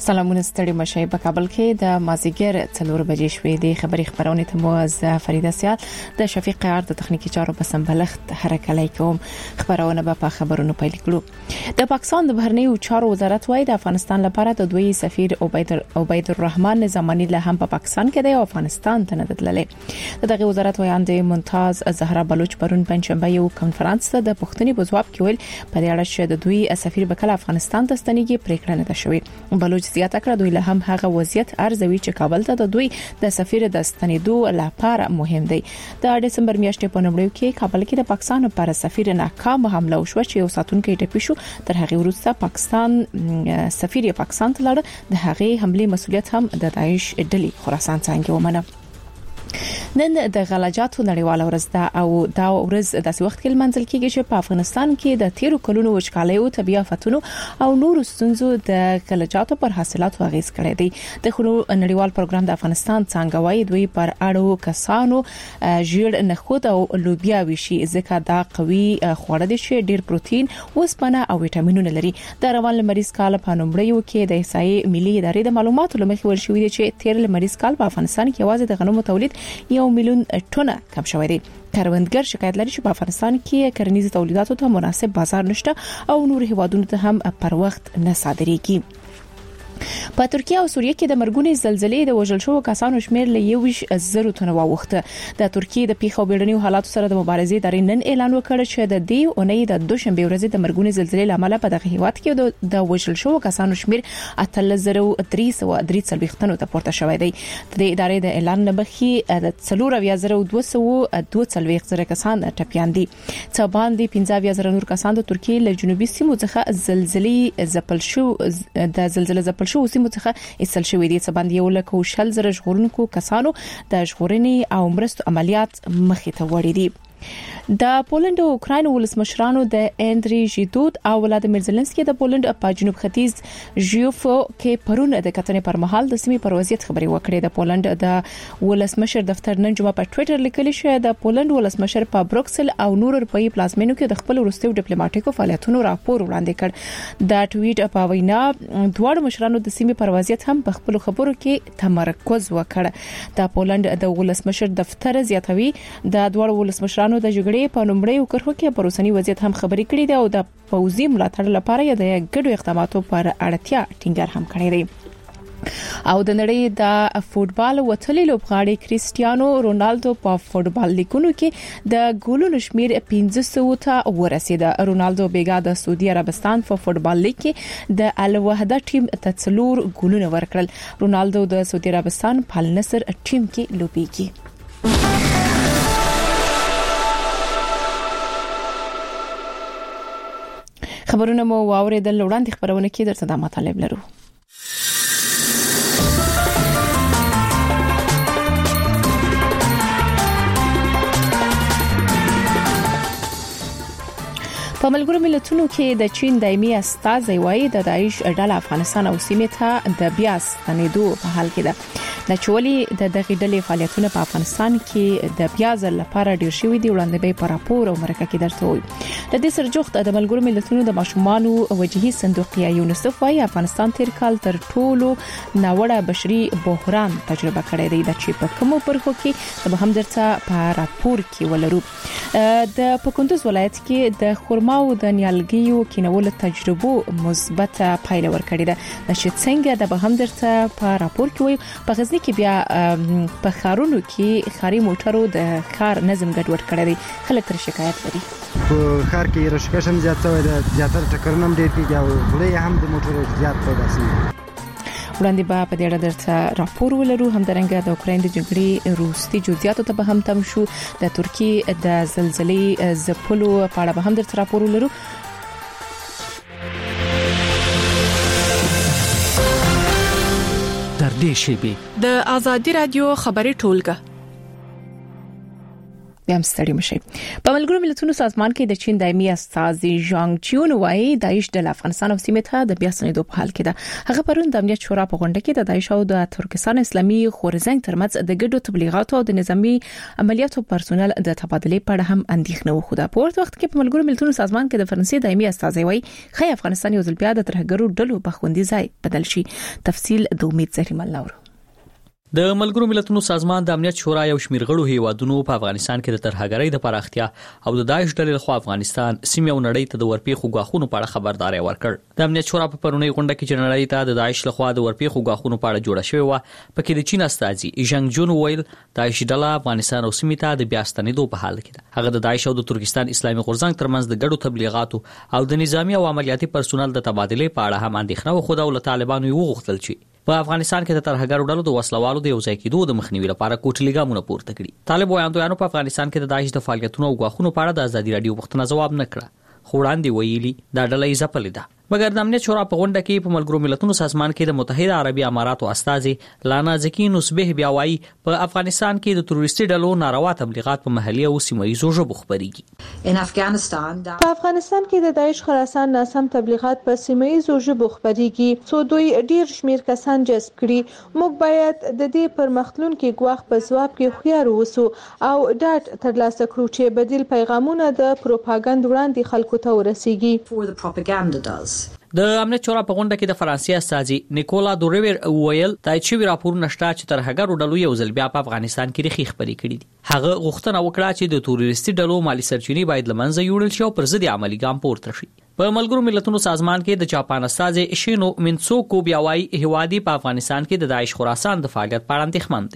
سلامونه ستړي مشه په کابل کې د مازیګر 4 بجې شوې د خبرونه ته موز فریده سیال د شفیق قیار د تخنیکی چارو په سمبلښت حرکت کوم خبرونه په خبرونو پیل کړو د پاکستان د بهرنیو چارو وزارت وايي د افغانستان لپاره د دوی سفیر عبید الرحمن نظامی له هم په پاکستان کې د افغانستان ته ندللې دغه وزارت وایي ممتاز زهرا بلوچ پرون پنځمبه یو کانفرنس ته د پښتني بوزواب کې ویل په دې اړه چې د دوی سفیر بکل افغانستان ته ستنېږي پریکړه نه ده شوې بلوچ زیاته کړه دوی له هم هغه وضعیت ارزوي چې کابل ته د دوی د سفیر د ستنېدو لپاره مهم دی د دسمبر میاشتې په نومړیو کې کابل کې د پاکستان پر سفیر ناکام حمله وشو چې یو ساتونکو ټپي شو تر هغه وروسته پاکستان سفیر پاکستان ته لاړ د هغه حمله مسولیت هم د داعش ډلې خراسان څنګه ومنه نن د غلاجاتو نړیواله ورځ ده او دا ورځ داسې وخت کې منځل کېږي چې په افغانستان کې د 13 کلونو وچکالیو طبيعي آفتونو او نورو ستونزو د غلاجاتو پر حاصلاتو اغیز کړی دی د خلو نړیوال پروګرام د افغانستان څنګه وایي دوی پر اړو کسانو ژیړ نخود او لوبیا وشي ځکه دا قوي خوړه دي چې ډیر پروتین اوسپنه او وټامینونه لري د روان لمریز کال په نومړیو کې د احصایې ملي ادارې د معلوماتو لمخې ورشوي دي چې 13 لمریز کال په افغانستان کې یوازې د غنمو تولید 1 میلیون ټنه کم شوی دی کروندګر شکایت لري چې په افغانستان کې کرنیزه تولیداتو ته مناسب بازار نشته او نور هیوادونو ته هم پر وخت نه صادرېږي په ترکیه او سوریه کې د مرګونې زلزلې د وژل شوو کسانو شمیر له 1,000 تنه واوښته د ترکیه د پیښو بیړنیو حالاتو سره د مبارزې ادارې نن اعلان وکړ چې د دې اونۍ د دوشنبه ورځې د مرګونې زلزلې لامل په دغه هیواد کې د وژل شوو کسانو شمیر 8343 تنو ته پورته شوی دی د ادارې د اعلان لمخې د 42,242 کسان ټپيان دي څه باندې 15,000 نور کسان د ترکیه له جنوبي سیمو څخه زلزلې زپل شو د زلزلې زپل شو سیمو څخه ایستل شوې دي څه باندې یو لکه شل زره ژغورونکو کسانو د ژغورنې او مرستو عملیات مخې ته وړي دي د پولند او اوکراین ولسمشرانو د اندری ژیدود او ولادیمیر زيلنسکي د پولند په جنوب ختیځ ژیوفو کې پرون د کتنې پر مهال د سیمې پر وضعیت خبري وکړې د پولند د ولسمشر دفتر نن جمعه په ټوئیټر لیکلی چې د پولند ولسمشر په بروکسل او نور اروپאי پلازمینو کې د خپل وروستیو ډیپلوماټیکو فعالیتونو راپور وړاندې کړ د ټویټ په وینا دواړو مشرانو د سیمې پر وضعیت هم په خپل خبرو کې تمرکز وکړ د پولند د ولسمشر دفتر زیاتوي د دواړو ولسمشرانو د جګړې په نومړیو کرخو کې پروسنی وضعیت هم خبري کړې ده او د پوځي ملاتړ لپاره د ګډو اقداماتو پر اړتیا ټینګار هم کړی دی او د نړۍ د فوتبال وتلي لوبغاړي کریسټیانو رونالدو په فوتبال لیګونو کې د ګولونو شمیر 500 ته ورسید رونالدو بیګا د سعودي عربستان په فوتبال لیګ کې د الوحده ټیم ته 4 ګولونه ورکړل رونالدو د سعودي عربستان په النصر ټیم کې لوبيږي خبرونه مو واوریدل وړاندې خبرونه کې درته د مطالب لرو په ملګرو ملتونو کې د چین دایمي استازي وایي د داعش ډله افغانستان او سیمې ته د بیا ستنېدو په حال کې ده د چولي د دغه ډلې فعالیتونه په افغانستان کې د بیا ځل لپاره ډیر شوي دي وړاندې به پر راپور او مرکه کې درته وي د دې سرجوخت د ملګرو ملتونو د ماشومانو وجهي صندوق یا یونیسف وايي افغانستان تیر کال تر ټولو ناوړه بشري بحران تجربه کړی دی د چې په کومو برخو کې به هم درته په راپور کې ولرو د پکندوز ولایت کې د خرما او د نیالګیو کینولو تجربو مثبت پایله ورکړې ده چې څنګه د به هم درته په راپور کې وي په غزنی کې بیا په خارونو کې خاري موټرو د خار نظم ګډوډ کړی دی خلک تر شکایت لري په خار کې رشکه هم زیات شوی ده زیاتره ټکرونه هم ډېر کیږي او غلې هم د موټرو زیات پیدا شي وړاندې به په دې اړه درته راپور ولرو هم درنګ د اوکراین د جګړې روسي جزئیات ته به هم تم شو د ترکیه د زلزلې زپلو په اړه به هم درته راپور ولرو در دې شیبه د ازادي رادیو خبري ټولګه بیا ستړي مشي. په ملګرو ملتونو سازمان کې د چین دایمي استازي ژانګ چیون وايي داعش د افغانستان او سیمې ته د بیا ستنېدو په حال کې ده. هغه پرون د امنیت شورا په غونډه کې د داعش او د ترکستان اسلامي خورزنګ ترمنځ د ګډو تبلیغاتو او د نظامی عملیاتو پرسونل د تبادلې په اړه هم اندېښنه وخوده. په ورته وخت کې په ملګرو ملتونو سازمان کې د فرانسې دایمي استازي وايي خی افغانستان یو ځل بیا د ترهګرو ډلو په خوندي ځای بدل شي. تفصیل د امید زهري مل نور. د ملګرو ملتونو سازمان د امنیت شورا یو شمېر غړو هیوادونو په افغانستان کې د ترهګرۍ د پراختیا او د داعش ډلې لخوا افغانستان سیمه او نړۍ ته د ورپېښو غاښونو په اړه خبرداري ورکړ. د امنیت شورا په پرونی غونډه کې چې نړۍ ته د داعش لخوا د ورپېښو غاښونو په اړه جوړه شوې و پکې د چین استازي ژانګ جون ویل داعش ډله افغانستان او سیمه ته د بیا ستنېدو په حال کې ده. هغه د داعش او د ترکستان اسلامي غورځنګ ترمنځ د ګډو تبلیغاتو او د نظامی او عملیاتي پرسونل د تبادلې په اړه هم اندېښنه وخوده او له طالبانو یې وغوښتل چې په افغانستان کې د ترهګرو ډلو د وسلوالو د یو ځای کېدو د مخنیوي لپاره کوټلي ګامونه پورته کړي. طالب وایاندویانو په افغانستان کې د داعش د فعالیتونو او غاښونو په اړه د ازادي رادیو پوښتنه ځواب نه کړه. خو وړاندې ویلي دا ډله یې ځپلې ده. مګر د امنیت شورا په غونډه کې په ملګرو ملتونو سازمان کې د متحده عربي اماراتو استازي لانا زکی نسبه بیا وایي په افغانستان کې د تروریستي ډلو ناروا تبلیغات په محلي او سیمه‌ییزو ژبو خپرېږي. په افغانستان کې د داعش خراسان ناسم تبلیغات په سیمه‌ییزو ژبو خپرېږي څو دوی ډیر شمیر کسان جذب کړي. موږ باید د دې پرمختلونکو ګواښ په ځواب کې خيار اوسو او ډاډ ترلاسه کړو چې بدیل پیغامونه د پروپاګاندا وړاندې خلکو ته ورسیږي. د امنیت شورا په غونډه کې د فرانسې استازي نیکولا دوریور ویل تایید شوی راپورونه شته چې ترهګرو ډلو یو ځل بیا په افغانستان کې ریښې خپرې کړې دي. هغه غوښتنه وکړه چې د تروریستي ډلو مالی سرچینې باید له منځه یوړل شي او پر ضد عملی ګام پورته شي. په ملګرو ملتونو سازمان کې د جاپان استازي شینو منسوکو بیا وايي هوادي په افغانستان کې د داعش خراسان د فعالیت په اړه اندېښمن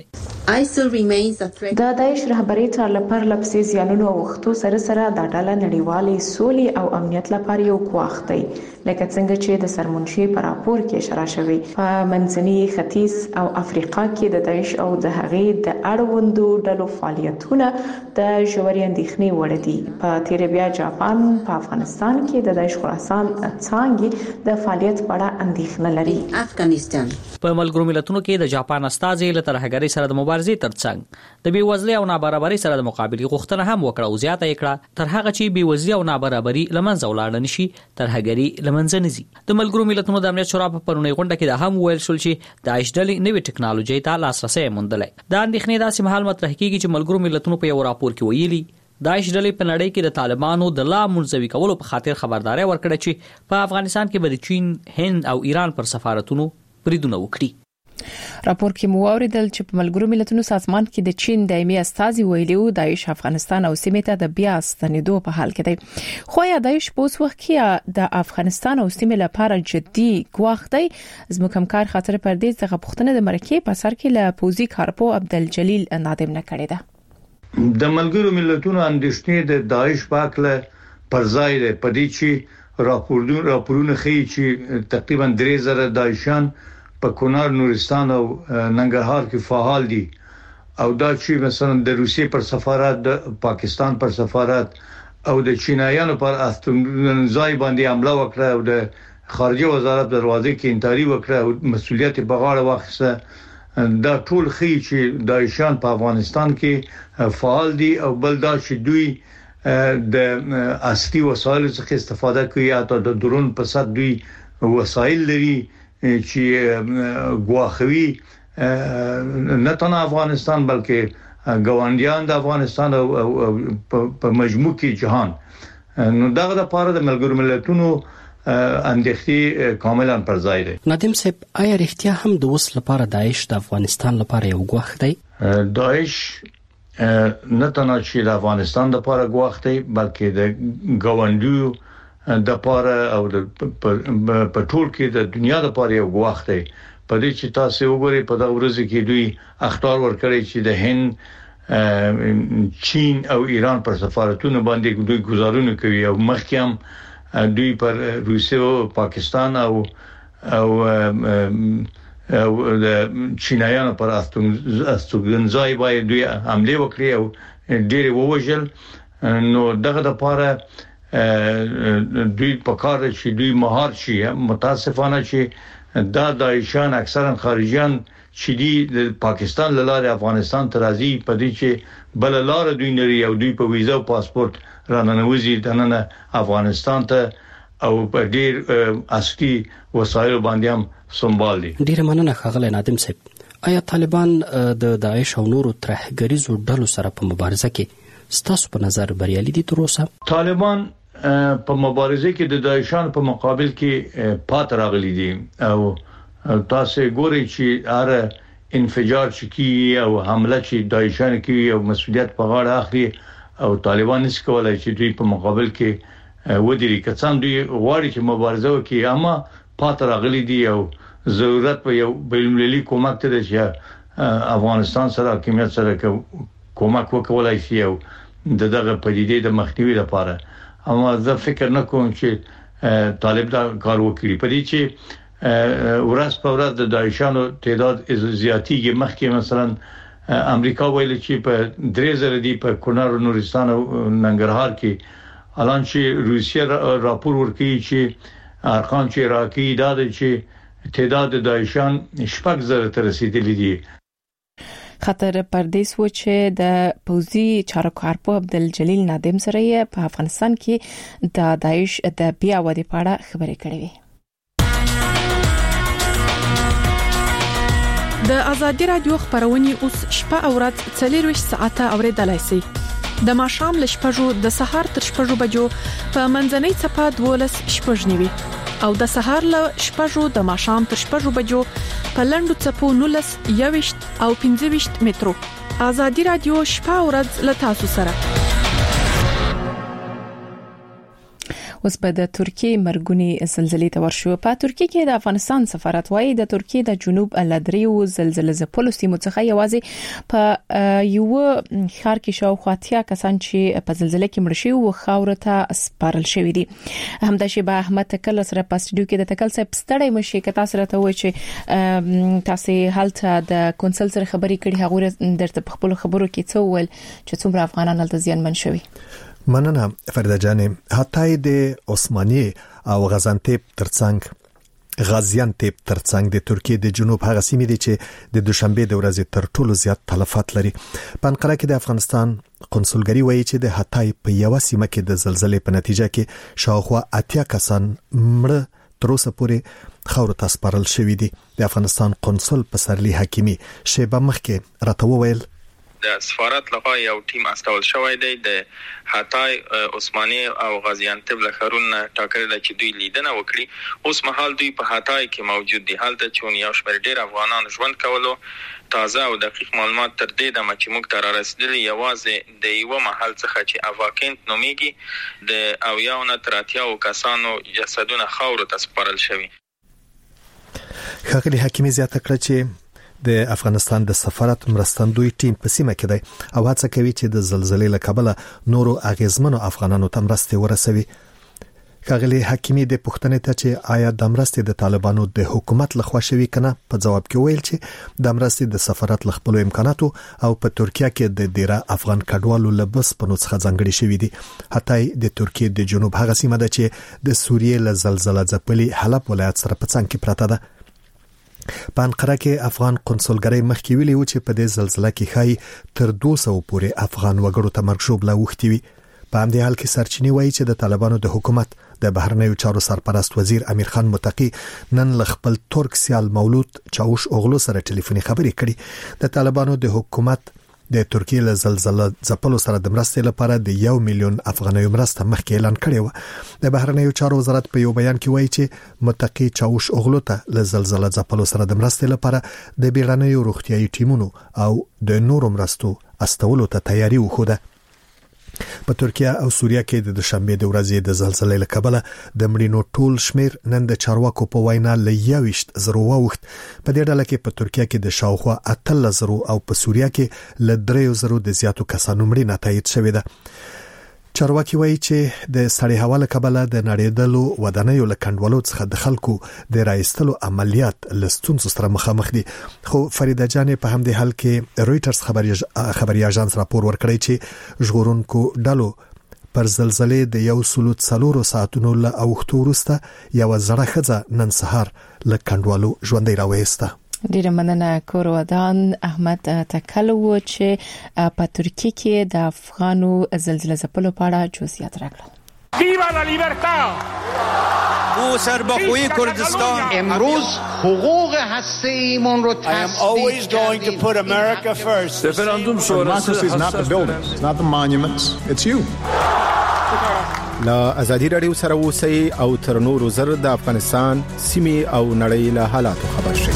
دي. د داعش رهبری تر لپاره لپسې زیانونو او وختو سره د ډاله نړیوالې سولې او امنیت لپاره یو ګواښ دی. لکه څنګه چې د سرمنشي په راپور کې اشاره شوی په منځني ختیځ او افریقا کې د داعش او د هغې د اړوندو ډلو فعالیتونه د ژورې اندېښنې وړ دي. په تیر بیا جاپان په افغانستان کې د داعش خراسان څانګې د فعالیت په اړه اندېښنه لري. په ملګرو ملتونو کې د جاپان استازي له ترهګرۍ سره د مبارزې ترڅنګ د بیوزلۍ او نابرابرۍ سره د مقابلې غوښتنه هم وکړه او زیاته یې کړه تر هغه چې بیوزلۍ او نابرابري لمنځه ولاړ نشي ترهګري لمنځه نزي. د ملګرو ملتونو د امنیت شورا په پرونی غونډه کې د هم ویل شول چې داعش ډلې نوې ټکنالوژي ته لاسرسي موندلای. دا اندېښنې داسې مهال مطرح کیږي چې ملګرو ملتونو په یو راپور کې ویلي داعش ډلې په نړۍ کې د طالبانو د لا منزوي کولو په خاطر خبرداري ورکړه چې په افغانستان کې به د چین، هند او ایران پر سفارتونو بریدونه وکړي. راپور کې مو اوریدل چې په ملګرو ملتونو سازمان کې د چین دایمي استازي ویلي و داعش افغانستان او سیمې ته د بیا ستنېدو په حال کې دی. خو یا داعش په اوس وخت کې د افغانستان او سیمې لپاره جدي ګواښ دی. زموږ همکار خاطر پردیس څخه پوښتنه د مرکې په سر کې له پوزي کارپو عبدالجلیل نادم نه کړې ده. د ملګرو ملتونو اندېښنې د داعش په اړه پر ځای ده په دې چې راپورونه ښیي چې تقریبا 3000 داعشان په کونړ، نورستان او ننګرهار کې فعال دي او دا چې مثلا د روسیې پر سفارت، د پاکستان پر سفارت او د چینایانو پر استوګنځای باندې حمله وکړه او د خارجه وزارت دروازې کې انتحاري وکړه او مسؤلیت په غاړه واخیسته. دا ټول ښیي چې داعشان په افغانستان کې فعال دي او بل دا چې دوی د عصري وسایلو څخه استفاده کوي یا د درون په سر دوی وسایل لري چې ګواخوي نه تنه افغانستان بلکې ګاونډیان د افغانستان او په مجموع کې جهان. نو دغه لپاره د ملګرو ملتونو اندېښنې کاملا پر ځای دي. نادم صاحب آیا رښتیا هم د اوس لپاره داعش د افغانستان لپاره یو ګواښ دی؟ داعش نه تنه چې د افغانستان لپاره ګواښ دی بلکې د ګاونډیو د پاره او د په ټول کې د دنیا د پاره یو ګواښ دی. په دې چې تاسو وګورئ په دا ورځ کې دوی اخطار ورکړي چې د هند، چین او ایران پر سفارتونو باندې دوی گزارونه کوي او مخکې هم دوی پر روسیه او پاکستان او د چینایانو پر استوګنځای باندې دوی حمله وکړي او ډېر ووجل. نو دغه د پاره دوی په کار چې دوی مهار شي. متاسفانه چې دا داعشان اکثرا خارجيان چې د پاکستان لاره افغانستان ته راځي په دې چې بل لار دوی نری او دوی په ویزا او پاسپورت راننوزي دنه افغانستان ته او په ډیر اصلي وسایل باندې هم سنبال دي. ډیر مننه ښاغلی نادم صاحب. آیا طالبان د داعش او نورو ترهګریزو ډلو سره په مبارزه کې ستاسو په نظر بریالي دي تر اوسه؟ طالبان په مبارزه کې د داعشان په مقابل کې پات راغلي دي او تاسو ګورئ چې اره انفجار چکی او حمله چې داعشان کوي او مسؤلیت په غاړه اخلي او طالبان نس کولای چې دوی په مقابل کې ودري کڅان دوی غواړي چې مبارزه وکړي اما پات راغلي دي او ضرورت په یو بین‌المللي کومک ته چې افغانستان سره حکومت سره کومک وکولای شي او دغه پدیدې د مخنیوي لپاره. اما زه فکر نه کوم چې طالب دا کار وکړي په دې چې ورځ په ورځ د داعشانو تعداد زیاتیږي. مخکې مثلا امریکا ویل چې په 3000 دی په کونړ او نورستان او ننګرهار کې الان چې روسیه راپور ورکړي چې ارقام چې راکې دا چې تعداد داعشان 6000 ته رسیدلی دي. خطر پردیس و چې د پوزي چارواکو عبدالجلیل نادم سره په افغانستان کې د داعش د بیا ودی پاړه خبرې کړې وي. د ازادي رادیو خبرونه اوس شپه او ورځ 24 ساعته اوریدلای شئ. د ماښام ل شپږو د سهار تر شپږو بجو په منځنۍ صفه 12 شپږنیوي او د سهار ل شپږو د ماښام تر شپږو بجو په لندو صفو 19 21 او 25 مترو. ازادي رادیو شپه او ورځ ل تاسو سره. اوس به د ترکیه مرګونی زلزلې ته ورشو. په ترکیه کې د افغانستان سفارت وايي د ترکیه د جنوب لدریو زلزلې ځپلو سیمو څخه یوازې په یو ښار کې شاوخوا 80 کسان چې په زلزلې کې مړ شوي او خاور ته سپارل شوي دي. همداشي به احمد تکل سره په سټډیو کې د تکل صاحب ستړی مشي کتا سره ته وای چې تاسو هلته د کونسل سره خبرې کړې هغه درته په خپل خبرو کې څه ول چې څومره افغانان هلته زیانمن شوي. مننه فریده جانې. حتی د عثماني او غزانتیپ ترڅنګ غازیانتیپ ترڅنګ د ترکیه د جنوب هغه سیمې دي چې د دوشنبه د ورځې تر ټولو زیات تلفات لري. په انقره کې د افغانستان قونسلګری وایي چې د حتی په یو سیمه کې د زلزلې په نتیجه کې شاوخوا 80 کسان مړه تر اوسه پورې خاور ته سپارل شوي دي. د افغانستان قونسل پسرلی حکیمی شیبه مخکې راته وویل د سفارت لخوا یو ټیم استول شوی دی د حتی عثماني او غازیانتیپ لخرون ټاکل چې دوی لیدنه وکړي. اوس مهال دوی په حتی کې موجود دي. حالت چې یو شمېر ډیر افغانان ژوند کولو تازه او دقیق معلومات تر دې د چې موږ ته رسیدلي یوازې د یو محل څخه چې افاکینت نومیږي د او یو نه تر 80 کسانو جسدونه خاور ته سپارل شوی. ښاغلي حکیمی زیاته کړه چې د افغانستان د سفارت مرستندوی ټیم په سیمه کې دی او هڅه کوي چې د زلزلې له کبله نورو اغیزمنو افغانانو ته مرستې ورسوي. ښاغلي حکیمی د پوښتنې ته چې آیا د مرستې د طالبانو د حکومت لخوا شوي کنه په جواب کې ویل چې د مرستې د سفارت له خپل امکاناتو او په ترکیه کې د ډیره افغان کډوالو لبس په نوڅ ځانګړي شوي دي. حتی د ترکیه د جنوب هغه سیمه ده چې د سوریې له زلزلې ځپلي حلب ولایت سره په څنګ کې پراته ده. په انقره کې افغان قونسلګری مخکې ویلي و چې په دې زلزلې کې خای تر 200 پورې افغان وګړو ته مرګ ژوبله وختي وي. په همدې حال کې سرچینې وایي چې د طالبانو د حکومت د بهرنیو چارو سرپرست وزیر امیر خان متقی نن ل خپل ترک سیال مولود چاوش اوغلو سره ټلیفوني خبرې کړې. د طالبانو د حکومت د ترکیه له زلزلې ځپلو سره د مرستې لپاره د 1 میلیون افغانیو مرسته مخکې اعلان کړې و. د بهرنیو چارو وزارت په یو بیان کې وایي چې متقی چاوش اوغلو ته له زلزلې ځپلو سره د مرستې لپاره د بیړنیو روغتيایي ټیمونو او د نورو مرستو استولو ته تیاری وښوده. په ترکیه او سوریه کې د دوشنبه د ورځې د زلزلې له کبله د مړینو ټول شمیر نن د چارواکو په وینا ل 21 وخت. په دې ډله کې په ترکیه کې د شاوخوا 18 او په سوریه کې ل 3 د زیاتو کسانو مړینه تایید شوې ده. چارواکي وایي چې د سړی هوا له کبله د نړیدلو ودانیو له کندولو څخه د خلکو د راایستلو عملیات لستونزو سره مخامخ دي. خو فریده جانې په همدې حال کې رويټرز خبري اژانس راپور ورکړی چې ژغورونکو ډلو پر زلزلې د 104 ساعتونو له اوختو وروسته یو زړه ښځه نن سهار له کندولو ژوندۍ راوېسته. ډیره مننه. کورودان احمد تکلو چې په ترکیه کې د افغانو زلزلې ځپلو په اړه جزئیات راکړل. ویوا لا لیبرتا! او سربخوی کردستان امروز حقوق هسته‌ایمون رو always going to put America first. Referendum sonrası is not the buildings, it's not the monuments, it's you. لا ازادي رادیو سره اوسئ او تر نورو زر د افغانستان سیمې او نړۍ له حالاتو خبر شئ.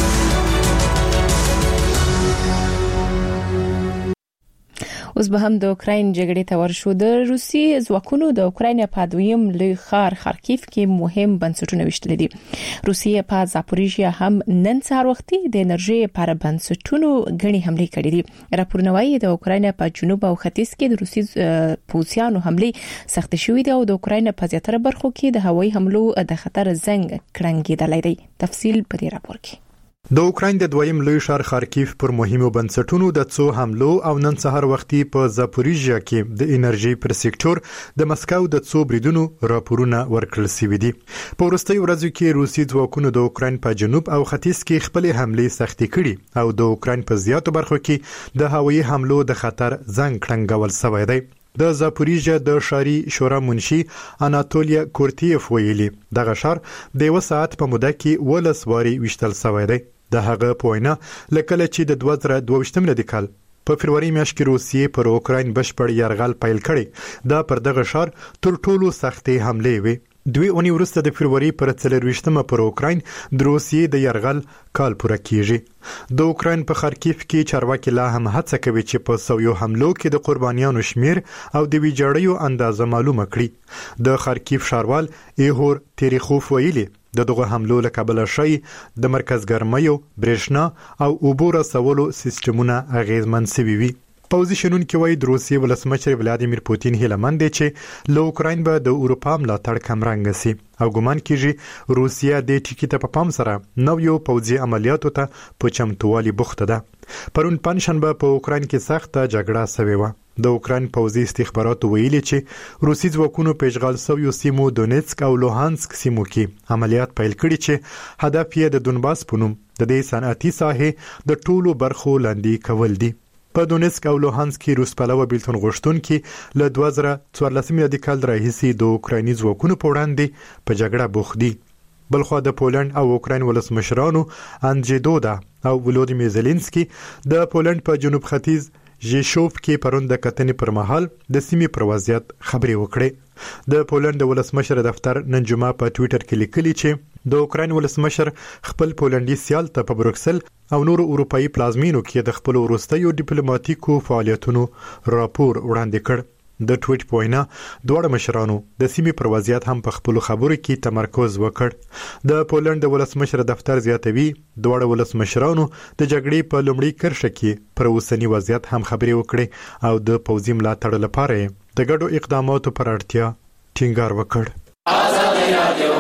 اوس به هم د اوکراین جګړې ته ورشو. د روسي ځواکونو د اوکراین په دویم لوی ښار خارکیف کې مهم بنسټونه وشتل دي. روسیه په زاپوریژیا هم نن سهار وختي د انرژي پر بنسټونو غني حمله کړې دي. راپورونه وايي د اوکراین په جنوب او ختیځ کې د روسي پوځیانو حمله سخت شوې ده او د اوکراین په زیاتره برخو کې د هوایي حملو د خطر زنګ کړنګېدلې دی. تفصیل په دې راپور کې. د اوکراین د دویم لوی ښار خارکیف پر مهمو بنسټونو د څو حملو او نن سهار وختي په زاپوریژیا کې د انرژي پر سېکټور د مسکو د څو بریدونو راپورونه ورکړل شوي دي. په وروستیو ورځو کې روسي ځواکونو د اوکراین په جنوب او ختیځ کې خپل حملې سختې کړي او د اوکراین په زیاتو برخو کې د هوایي حملو د خطر زنګ کړنګول شوی دی. د زاپوریژیا د شاري شورا منشي اناتولیا کورتیف ویلي دغه شهر د 1 ساعت په موده کې ولس واري وشتل شوی دی. د هغه په وینا لکه چې د 2022 ملي کال په فروری میاشت کې روسیې پر اوکراین بشپړ یرغل پیل کړي دا پر دغه شهر تر ټولو سختې حملې وي. دوی اونۍ وروسته د فروری پر 24مه پر اوکراین د روسیې د یرغل کال پوره کیږي. د اوکراین په خارکیف کې چارواکي لا هم هڅه کوي چې په سویو حملو کې د قربانیانو شمیر او د ویجاړیو اندازه معلومه کړي. د خارکیف ښاروال ایهور تریخوف ویلي د دغه حملو له کبله شي د مرکز ګرمایو برېښنا او اوبو رسولو سیستمونه اغیزمن شوي وي. پوځي شنونکي وایي د روسیې ولسمشر ولادیمیر پوتین هیله مند دی چې له اوکراین به د اروپا ملاتړ کمرنګ شي او ګمان کیږي روسیه د ټیکټ په پام سره نو یو پوځي عملیاتو ته په چمتووالي بوخته ده. پرون پنځشنبه په اوکراین کې سخته جګړه شوې و. د اوکراین پوځي استخباراتو ویلي چې روسي ځواکونو پیشغال سویو سیمو دونیتسک او لوهانسک سیمو کې عملیات پیل کړي چې هدف یې د دونباس په نوم د دې صنعتي ساحې د ټولو برخو لاندې کول دي. په دونیتسک او لوهانسک کې روسپلوه بیلتون غوښتونکي له 2014 میلادي کال راهیسې د اوکرایني ځواکونو په وړاندې په جګړه بوخت دي. بلخو د پولند او اوکراین ولسمشرانو انجی دودا او ولودیمیر زيلنسکي د پولند په جنوب ختیځ ژیشوف کې پرون د کتنې پر مهال د سیمې پر وضعیت خبرې وکړې. د پولند ولسمشر دفتر نن جمعه په ټوئیټر کې لیکلي چې د اوکراین ولسمشر خپل پولندي سیال ته په بروکسل او نورو اروپאי پلازمینو کې د خپل وروستیو ډیپلوماټیکو فعالیتونو راپور وړاندې کړ. د ټویټ په وینا دوه مشرانو د سیمې پر وضعیت هم په خپل خبرو کې تمرکز وکړ. د پولند ولسمشر دفتر زیاتوي دوه ولسمشرانو د جګړې په لومړي کرښه کې پر اوسنی وضعیت هم خبرې وکړې او د پوځي ملاتړ لپاره د ګډو اقداماتو پر اړتیا ټینګار وکړ. آزادي رادیو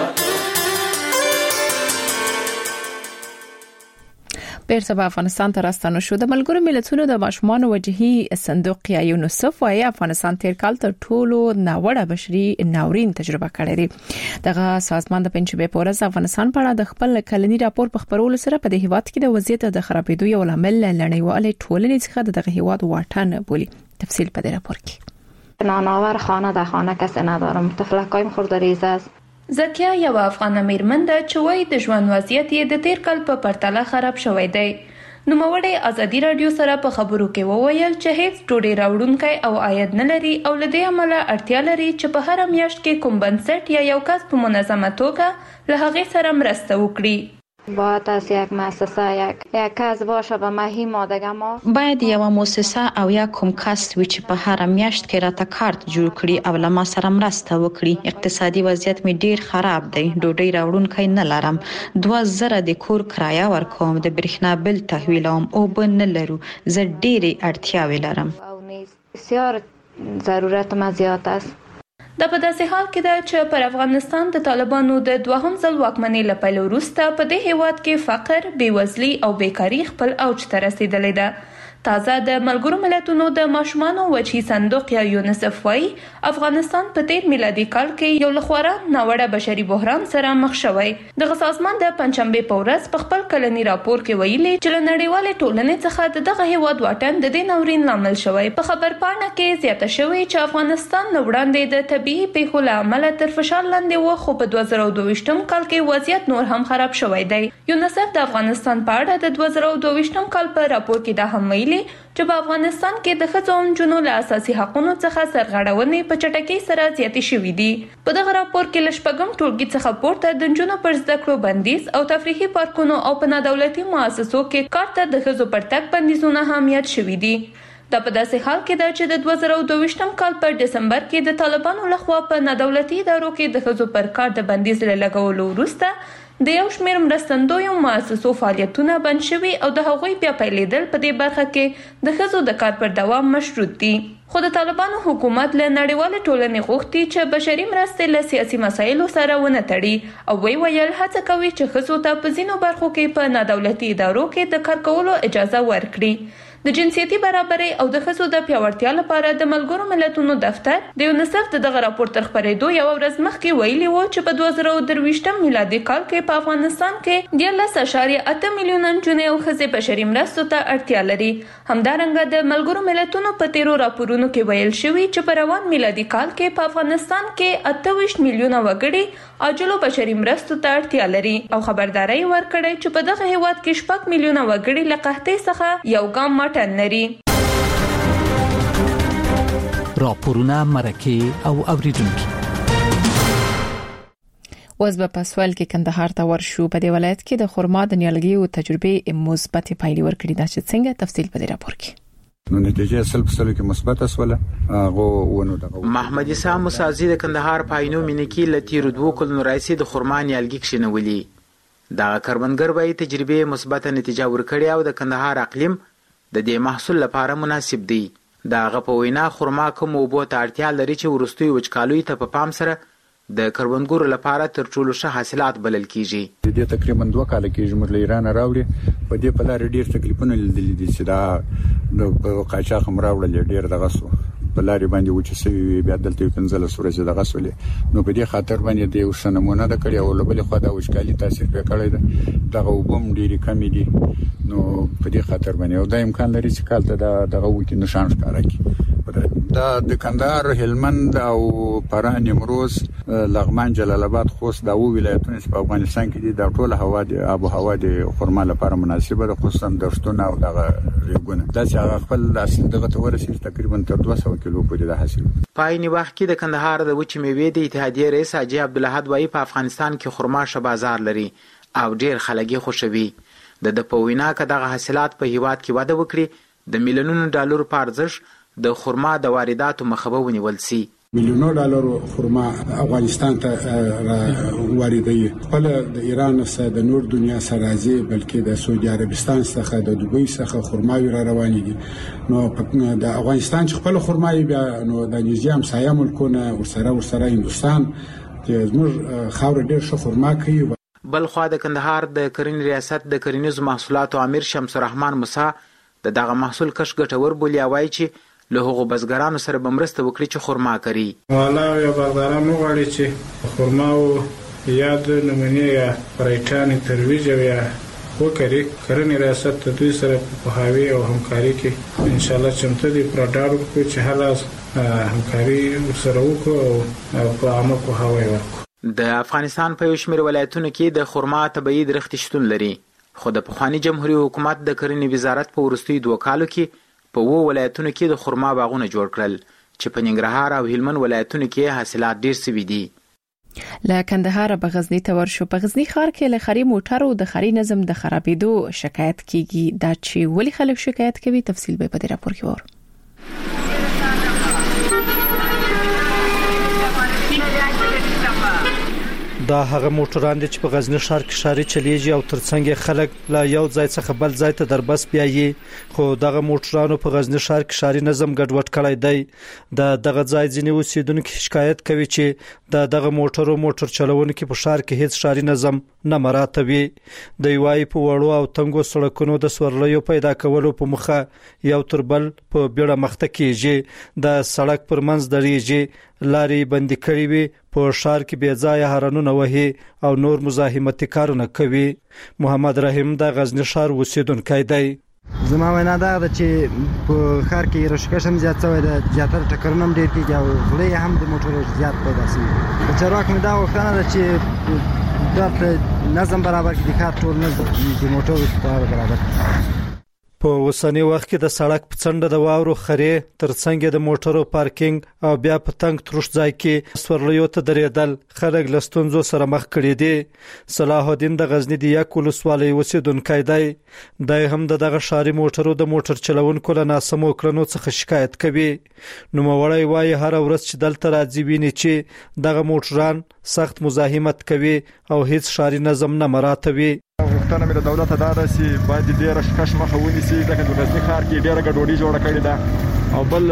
بیرته به افغانستان ته راستنه شو. د ملګرو ملتونو د ماشومان وجهي صندوق یا یونیسف وايي افغانستان تیر کال تر ټولو ناوړه بشري ناورین تجربه کړې ده. دغه سازمان د پنځبه پورز افغانستان په اړه د خپل کلنی راپور په خبرولو سره په دې هیواد کې د وضعیت د خرابېدو یو لامل لړنیواله ټولنې څخه دغه هیواد واټن بولی. تفصیل په دې راپور کې. ناناور خانه در خانه کسی ندارم، تفلکایم خوردریزه است. زکیه یو افغان میرمن ده چې وایي د ژوند وضعیت یې د تیر کال په پرتله خراب شوی دی. نوموړی ازادي رادیو سره په خبرو کې وویل چې هیڅ ډوډۍ راوړونکی او عاید نه لري او له دې امله اړتیا لري چې په هر میاشت کې کوم بنسټ یا یو کس په منظمه توګه له هغې سره مرسته وکړي. باید از یک مؤسسه یک کس باشه به ماهی مادگه ما باید یو مؤسسه او یا کوم کس وي چې په هر میاشت کې راته کارت جوړ کړي او له ما سره مرسته وکړي. اقتصادي وضعیت می ډیر خراب دی، ډوډۍ راوړونکی نه لرم، 2000 د کور کرایه ورکوم، د برېښنا بل تحویلوم او بل نه لرو، زه ډېرې اړتیاوې لرم. بسیار ضرورت ما زیات است. دا په داسې حال کې ده چې پر افغانستان د طالبانو د دوهم ځل واکمنۍ له پیل وروسته په دې هیواد کې فقر، بېوزلي او بیکاري خپل اوج ته رسیدلې ده. تازه د ملګرو ملتونو د ماشومانو وچی صندوق یا یونیسف وايي افغانستان په تیر میلادي کال کې یو لخواره ناوړه بشري بحران سره مخ شوی. د سازمان د پنځشنبه په ورځ په خپل کلنی راپور کې ویلي چې له نړیوالې ټولنې څخه دغه هیواد واټن د دې ناورین لامل شوی. په خبرپاڼه کې زیاته شوی چې افغانستان له وړاندې د طبيعي پیښو له امله تر فشار لاندې و، خو په 2022م کال کې وضعیت نور هم خراب شوی دی. یونیسف د افغانستان په اړه د 2022م کال په راپور کې دا هم ویلي چې په افغانستان کې د ښځو او نجونو له اساسي حقوقو څخه سرغړونې په چټکۍ سره زیاتې شوې دي. په دغه راپور کې له شپږم ټولګي څخه پورته د نجونو پر زده کړو بندیز او تفریحي پارکونو او په نادولتي مؤسسو کې کار ته د ښځو پر تګ بندیزونه هم یاد شوي دي. دا په داسې حال کې ده چې د 2022م کال په دسمبر کې د طالبانو لخوا په نادولتي ادارو کې د ښځو پر کار د بندیز له لګولو وروسته د یو شمېر مرستندویو مؤسسو فعالیتونه بند شوي او د هغوی بیا پیلېدل په دې برخه کې د ښځو د کار پر دوام مشروط دي. خو د طالبانو حکومت له نړیوالې ټولنې غوښتي چې بشري مرستې له سیاسي مسایلو سره ونه تړي او ویل هڅه کوي چې ښځو ته په ځینو برخو کې په نادولتي ادارو کې د کار کولو اجازه ورکړي. د جنسیتي برابرۍ او د ښځو د پیاوړتیا لپاره د ملګرو ملتونو دفتر د یونیسف دغه راپور تر خپرېدو یو ورځ مخکې ویلي و چې په 2023م میلادي کال کې په افغانستان کې 13.8 میلیونه نجونې او ښځې بشري مرستو ته اړتیا لري. همدارنګه د ملګرو ملتونو په تیرو راپورونو کې ویل شوي چې په روان میلادي کال کې په افغانستان کې 28 میلیونه وګړي عاجلو بشري مرستو ته اړتیا لري او خبرداري ورکړې چې په دغه هیواد کې 6 میلیونه وګړي له قحطۍ څخه یو ګام لري. راپورونه مرکه او اوریدونکو اوس به په سوال کې کندهار ته ورشو. په دې ولایت کې د خرما د نیالګي او تجربه مثبت پایلې ورکړي دا چې څنګه تفصیل په دې راپور کې نو نتیجه سلب کې مثبت اسوله هغه ونه دغه محمد عیسی مسازي د کندهار پاینو مینکی لتیر دوه کلن رئیس د خرما نیالګي کښینولي. دا کاربنګر به تجربه مثبت نتیجه ورکړي او د کندهار اقلیم د دې محصول لپاره مناسب دی. دا غو وینا خرما کوم وبو ته اړتیا لري چې ورستوي وچکالوي ته په پام سره د کروندګرو لپاره تر ټولو ښه حاصلات بلل کیږي. د دې تقریبا 2 کال کې موږ له ایران راوړي په دې په لار ډیر تکلیفونه لیدل دي چې دا د قاچاق مراوړل ډیر دغه سو په لاري باندې و چې سوي بیا دلته 15 سورې دغه سولې نو په دې خاطر باندې د یو سنمونه د کړي او لبل خو دا وشکالي تاثیر وکړي ده دغه وبم ډیری کمی دي نو په دې خاطر باندې او دا امکان لري چې کال ته دغه وکی نشان ښکارا کی دا د کندهار هلمند او پران نیمروز لغمان جلال آباد خوست دا ولایتونه په افغانستان کې دي دا ټول هوا د آب او هوا د خرما لپاره مناسبه ده خصوصا دشتونه او دغه ریګونه دا چې خپل اصل دغه تورسي تقریبا تر 200 کیلو پورې د حاصل. پایني وخت کې د کندهار د وچې میوې د اتحادیې رئیس حاجی عبدالحد وایي په افغانستان کې خرما ش بازار لري او ډیر خلک خوشوي. د پوینا کې دغه حاصلات په هیواد کې وده وکړي د میلیونونو ډالر په ارزښت د خرما د وارداتو مخه ونیول سي. میلیونونو ډالر خرما افغانستان ته واردوي. خپل د ایران سره د نور دنیا سره راځي بلکې د سعودي عربستان څخه د دوبۍ څخه خرماوي را روانې دي. نو د افغانستان خپل خرماوي بیا نو د نيزيام سایه ملکونه ورسره هندستان چې زموږ خاور ډېر ښه خرما کوي. بل خو د کندهار د کرنې ریاست د کرنیزو محصولاتو امیر شمس الرحمن موسی دغه محصول کش ګټور بولی وایي چې له هغو بزګرانو سره بمرسته وکړي چې خرما کوي. والا یو بازارانو غواړي چې خرما او یا د نمونې یا پرایټان ترویج یا وکړي. کرنې ریاست د دوی سره په هاوی او همکاري کې ان شاء الله چمته دي پروډاکټ کو چې حالا همکاري سره وکړو او په عامه په هاوی ورکړو. د افغانستان په یو شمېر ولایتونو کې د خرما طبيعي درخت شتون لري خو د پخوانی جمهوریت حکومت د کرنې وزارت په ورستي 2 کالو کې په وو ولایتونو کې د خرما باغونه جوړ کړل چې په ننګرهار او هلمند ولایتونو کې حاصلات ډیر سوي دي. له کندهار به غزنی ته ورشو. په غزنی ښار کې له خري موټرو د خري نظم د خرابېدو شکایت کیږي. دا چې ولې خلک شکایت کوي تفصیل به په دې راپور کې وره. دا هغه موټران دي چې په غزنی ښار کې ښاري چلیږي او ترڅنګ خلک لا یو ځای څخه بل ځای ته دربس بیایي، خو دغه موټرانو په غزنی ښار کې ښاري نظم ګډوډ کړی دی. دغه ځای ځینې اوسیدونکو شکایت کوي چې دغه موټر چلوونکي په ښار کې هیڅ ښاري نظم نه مراعاتوي. دوی وايي په وړو او تنګو سړکونو د سورلیو پیدا کولو په مخه یو تر بل په بیړه مخته کیږي، د سړک پر منځ درېږي، لارې بندي کړې وي، په ښار کې بې ځایه هارنونه وهي او نور مزاحمتي کارونه کوي. محمد رحیم د غزنی ښار اوسیدونکی دی. زما وینا دا ده چې په ښار کې رشکش هم زیات شوی دی، زیاتره ټکرونه هم ډېر کېږي او غلې هم د موټرو زیات پیدا شوي. په چارواکو مې دا غوښتنه ده چې دا نظم برابر کړي، د ښار ټول نظم د موټرو برابر کړي. په اوسنی وخت کې د سړک په څنډه د واورو خرې ترڅنګ د موټرو پارکینګ او بیا په تنګ ترش ځای کې سورلیو ته درېدل خلک له ستونزو سره مخ کړي دي. صلاح الدین د غزنی د یک ولسوالۍ اوسیدونکی دی. دی هم دغه ښاري موټرو د موټر چلوونکو له ناسمو کړنو څخه شکایت کوي. نوموړی وایي هر ورځ چې دلته راځي ویني چې دغه موټران سخت مزاحمت کوي او هیڅ ښاري نظم نه مراعاتوي. غوښتنه مې د دولت دا ده چې باید ډېر شکش مخه ونیسي، ځکه د غزنی ښار کې ډېره ګډوډي جوړه کړې ده او بل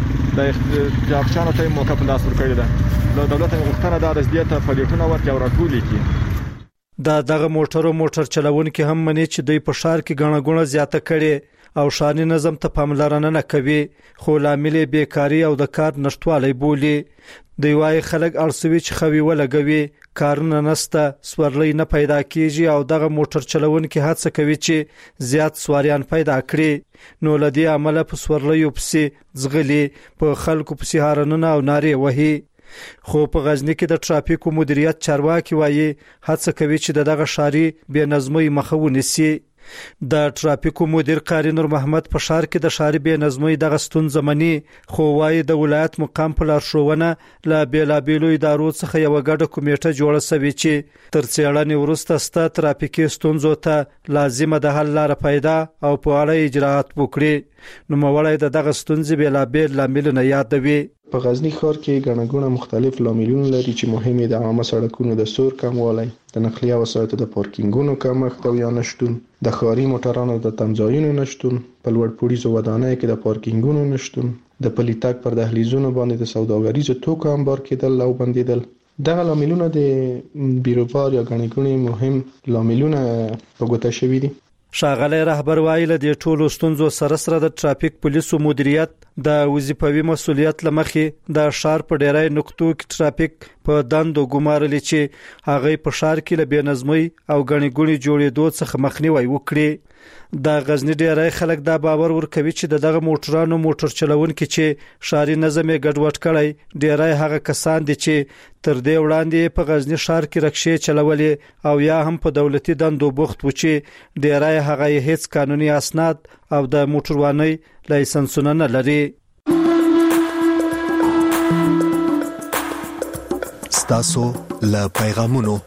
د جابچانو ته موقع په لاس ورکړې ده. د دولت غوښتنه دا ده چې دې ته پلیټونه ورکړي او راټولې کړي. دغه موټر چلوونکي هم مني چې دوی په ښار کې ګڼه ګوڼه زیاته کړي او ښاري نظم ته پاملرنه نه کوي، خو لامل یې بیکاري او د کار نشټوالی بولي. دوی وايي خلک اړسوي چې خوي ولګوي، کارونه نسته، سورلۍ نه پیدا کیږي او دغه موټر چلوونکي هڅه کوي چې زیات سواریان پیدا کړي. نو لدی عمله په سورلیو پسې ځغلي، په خلکو پسې هارنونه او نارې وهي. خو په غزنی کې د ټرافیکو مدیریت چارواکي وايي هڅه کوي چې دغه ښاري بې نظمۍ مخه ونیسي. د ټرافیکو مدیر قاری نور محمد په ښار کې د ښاري بې نظمۍ دغه ستونزه مني، خو وايي د ولایت مقام په لارښوونه له بیلابیلو ادارو څخه یو ګډه کمیټه جوړه شوې چې تر څېړنې وروسته ست ترافیکي ستونزو ته لازمه د حل لاره پیدا او په اړه اجراءات وکړي. نوموړی دغه ستونزې بیلابیل لاملونه یادوي. په غزنی ښار کې ګڼه ګوڼه مختلف لاملونه لري چې مهم دي د عامه سړکونو د سور کموالی، د نقلیه وسایطو د پارکینګونو کمښت او یا نشتون، د ښاري موټرانو د تمځایونو نشتون، په لوړ پوړیزو ودانیو کې د پارکینګونو نشتون، د پلي تګ پر دهلیزونو باندې د سوداګریزو توکو انبار کېدل او بندیدل. دغه لاملونه د بیروبار یا ګڼې ګوڼې مهم لاملونه په ګوته شوي دي. ښاغلی رهبر وایي له دې ټولو ستونزو سره سره د ټرافیک پولیسو مدیریت د وظیفوي مسؤلیت له مخې د ښار په ډیری نقطو کې ټرافیک په دندو ګمارلي چې هغه په ښار کې له بې نظمۍ او ګڼې ګوڼې جوړېدو څخه مخنیوی وکړي. د غزنی ډیری خلک دا باور ورکوي چې دغه موټر چلوونکي چې ښاري نظم یې ګډوډ کړی، ډیری هغه کسان دي چې تر دې وړاندې په غزنی ښار کې رکشې چلولې او یا هم په دولتي دندو بوخت و چې ډیری هغه هیڅ قانوني اسناد او د موټروانۍ لایسنسونه نه لري. ستاسو له پیغامونو.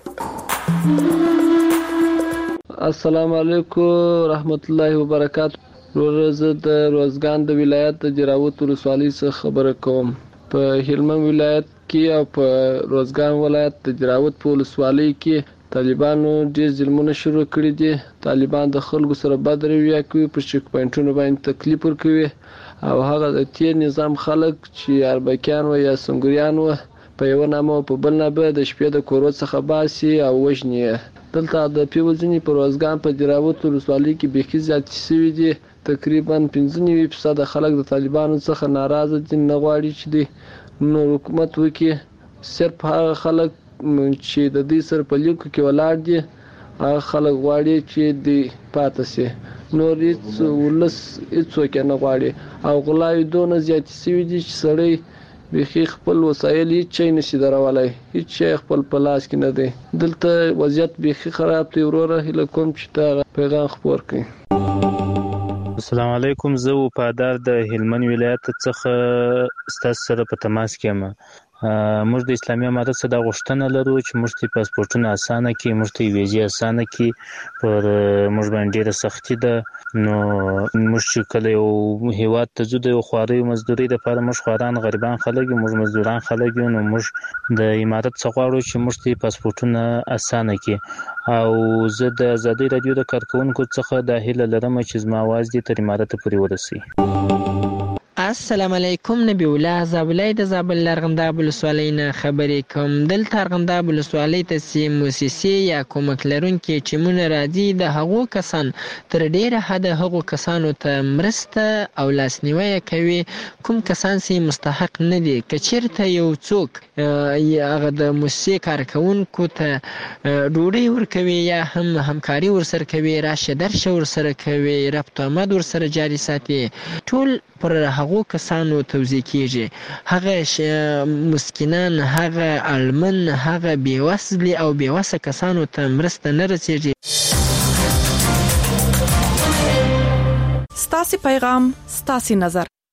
السلام علیکم رحمت الله وبرکاته. زه د روزګان د ولایت د جراوت ولسوالۍ څخه خبره کوم. په هلمند ولایت کې او په روزګان ولایت د جراوت په ولسوالۍ کې طالبانو ډېر ظلمونه شروع کړي دي. طالبان د خلکو سره بد رویه کوي، په چک پوینټونو باندې تکلیف ورکوي او هغه د تیر نظام خلک چې اربکیان و یا سنگریان و په یو نامه او په بل نامه د شپې د کورو څخه باسي او وژني. دلته د پیوځنی په روزګان په جراوت ولسوالۍ کې بیخي زیات شوي دي. تقریبا 95% خلک د طالبانو څخه ناراضه دي، نه غواړي چې د نور حکومت وکړي. صرف هغه خلک چې د دې سره په لیکو کې ولاړ دي هغه خلک غواړي چې د پاتې شي، نور هیڅ ولس هیڅوک نه غواړي. او غلاوې دونه زیات شوي دي چې سړی بیخي خپل وسایل هیڅ شی نشي درولی، هیڅ شی خپل په لاس کې نه دی. دلته وضعیت بیخي خراب دی. وروره هیله کوم چې دا پیغام خپور کړي. السلام علیکم. زه وفادار د هلمند ولایت څخه ستاسو سره په تماس کې یم. موږ د اسلامي امارت څخه د غوښتنه لرو چې موږ ته پاسپورتونه اسانه کړي، موږ ته ویزې اسانه کړي، پر موږ باندې ډیره سختی ده. نو موږ چې کله یو هیواد ته ځو د یو خواري مزدوري لپاره، موږ خواران غریبان خلک یو، موږ مزدوران خلک یو، نو موږ د امارت څخه غواړو چې موږ ته پاسپورتونه اسانه کړي. او زه د ازادي رادیو د کارکونکو څخه د هیله لرم چې زما आवाज دې تر امارت پورې ورسي. السلام علیکم. نبی الله زابلای د زابل لرغنداب ولسوالۍ نه خبرې کوم. دلته لرغنداب ولسوالۍ ته سي مؤسسې یا کومک لرونکي ټیمونه راځي، د هغو کسان تر ډیره حده هغو کسانو ته مرسته او لاسنیوي کوي کوم کسان سي مستحق نه دي. که چیرته یو څوک هغه د مؤسسې کارکونکو ته ډوډۍ ورکوي یا هم همکاري ورسره کوي، راشه درشه ورسره کوي، ربط آمد ورسره جاري ساتي، ټول پر هغو کسانو توزیع کیږي. هغه مسکینان، هغه اړمن، هغه بیوسلی او بیوسه کسانو ته مرسته نه رسیږي. ستاسو پیغام، ستاسو نظر.